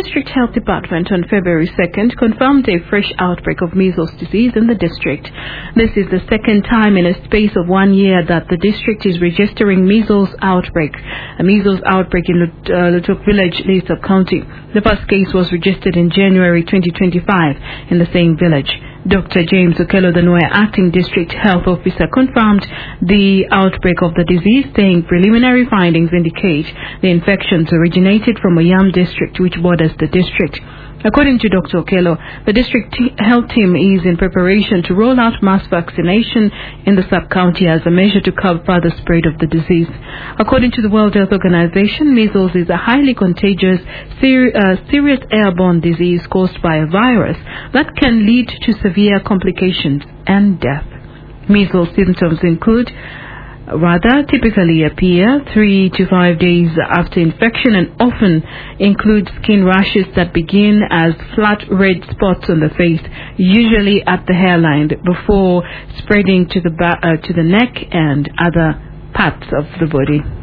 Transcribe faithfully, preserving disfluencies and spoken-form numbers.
District Health Department on February second confirmed a fresh outbreak of measles disease in the district. This is the second time in a space of one year that the district is registering measles outbreak. A measles outbreak in Lut- uh, Lutuk Village, Leesop County. The first case was registered in January twenty twenty-five in the same village. Doctor James Okello, the Noya Acting District Health Officer, confirmed the outbreak of the disease, saying preliminary findings indicate the infections originated from a Yam district which borders the district. According to Doctor Okello, the district t- health team is in preparation to roll out mass vaccination in the sub-county as a measure to curb further spread of the disease. According to the World Health Organization, measles is a highly contagious, ser- uh, serious airborne disease caused by a virus that can lead to severe complications and death. Measles symptoms include rather typically appear three to five days after infection and often include skin rashes that begin as flat red spots on the face, usually at the hairline, before spreading to the ba- uh, to the neck and other parts of the body.